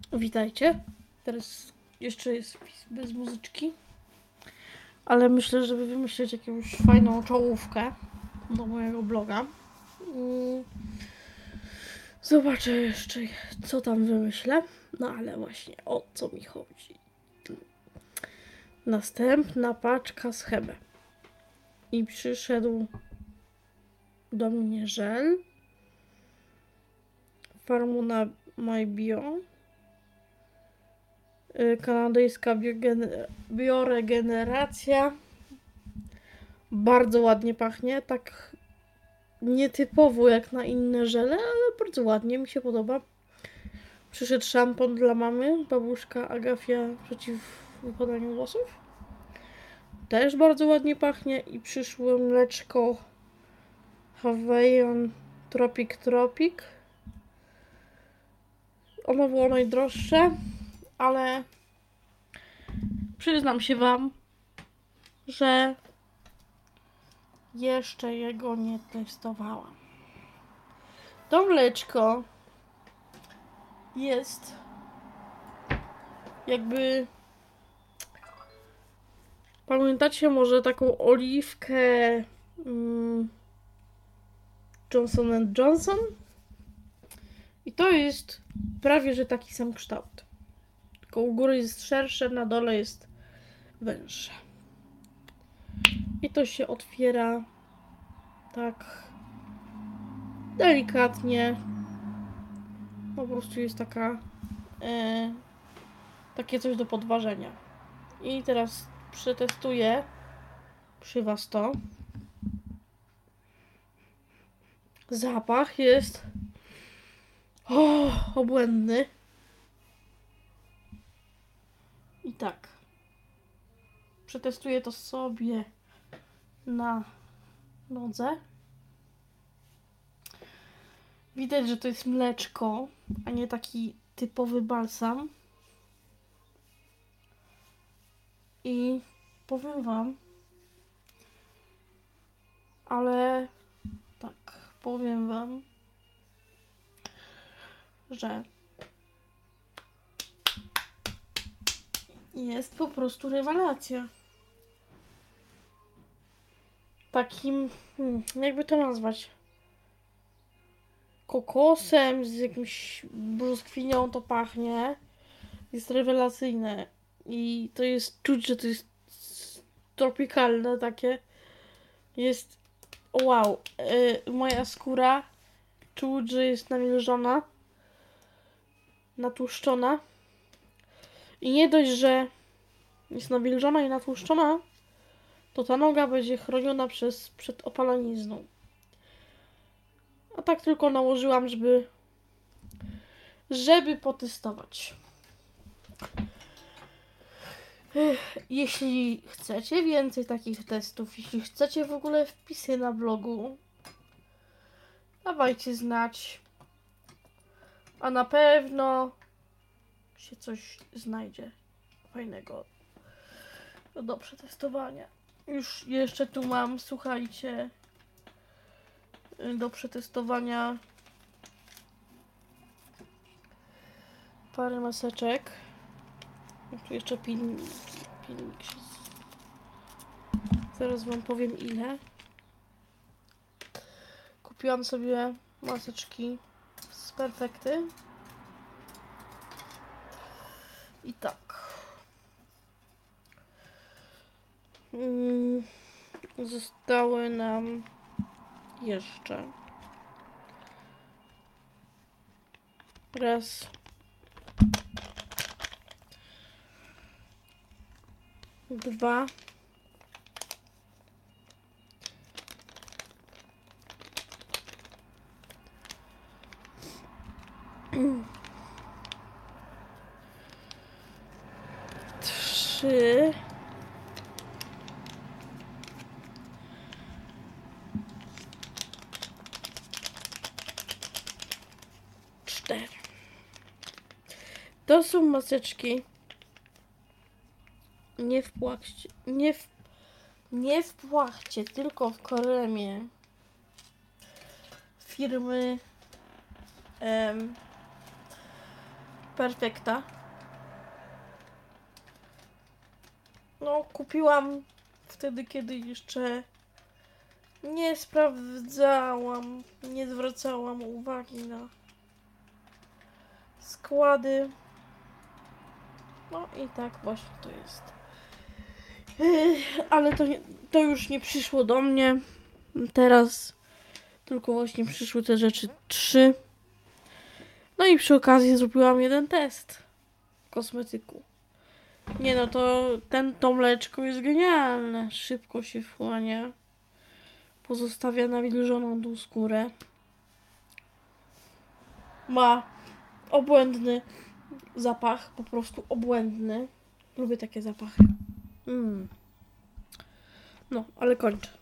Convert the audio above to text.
Witajcie. Teraz jeszcze jest wpis bez muzyczki. Ale myślę, żeby wymyślić jakąś fajną czołówkę do mojego bloga. Zobaczę jeszcze, co tam wymyślę. No ale właśnie, o co mi chodzi. Następna paczka z Hebe. I przyszedł do mnie żel. Farmuna My Bio. Kanadyjska bioregeneracja. Bardzo ładnie pachnie, tak nietypowo jak na inne żele, ale bardzo ładnie, mi się podoba. Przyszedł szampon dla mamy, babuszka Agafia przeciw wypadaniu włosów. Też bardzo ładnie pachnie i przyszło mleczko Hawaiian Tropic. Ono było najdroższe, ale przyznam się wam, że jeszcze jego nie testowałam. To mleczko jest jakby... Pamiętacie może taką oliwkę Johnson & Johnson? I to jest prawie, że taki sam kształt. Tylko u góry jest szersze, na dole jest węższe. I to się otwiera tak delikatnie. Po prostu jest takie coś do podważenia. I teraz przetestuję przy was to. Zapach jest obłędny. I tak. Przetestuję to sobie na nodze. Widać, że to jest mleczko, a nie taki typowy balsam. I powiem wam, że jest po prostu rewelacja. Takim, jakby to nazwać, kokosem z jakimś brzoskwinią to pachnie. Jest rewelacyjne. I to jest, czuć, że to jest tropikalne takie. Jest, wow. Moja skóra czuć, że jest nawilżona, natłuszczona. I nie dość, że jest nawilżona i natłuszczona, to ta noga będzie chroniona przed opalenizną. A tak tylko nałożyłam, żeby potestować. Jeśli chcecie więcej takich testów, jeśli chcecie w ogóle wpisy na blogu, dawajcie znać. A na pewno się coś znajdzie fajnego do przetestowania. Już jeszcze tu mam, słuchajcie, do przetestowania parę maseczek. Tu jeszcze pilnik się... Zaraz wam powiem ile. Kupiłam sobie maseczki z Perfekty. I tak. Zostały nam jeszcze raz, dwa, trzy, cztery. To są maseczki. Nie w płachcie, tylko w kremie firmy Perfekta. No, kupiłam wtedy, kiedy jeszcze nie sprawdzałam, nie zwracałam uwagi na składy. No i tak właśnie to jest. Ale to już nie przyszło do mnie. Teraz tylko właśnie przyszły te rzeczy 3. No i przy okazji zrobiłam jeden test kosmetyku. Nie no, to mleczko jest genialne. Szybko się wchłania. Pozostawia nawilżoną tą skórę. Ma obłędny zapach, po prostu obłędny. Lubię takie zapachy. No, ale kończę.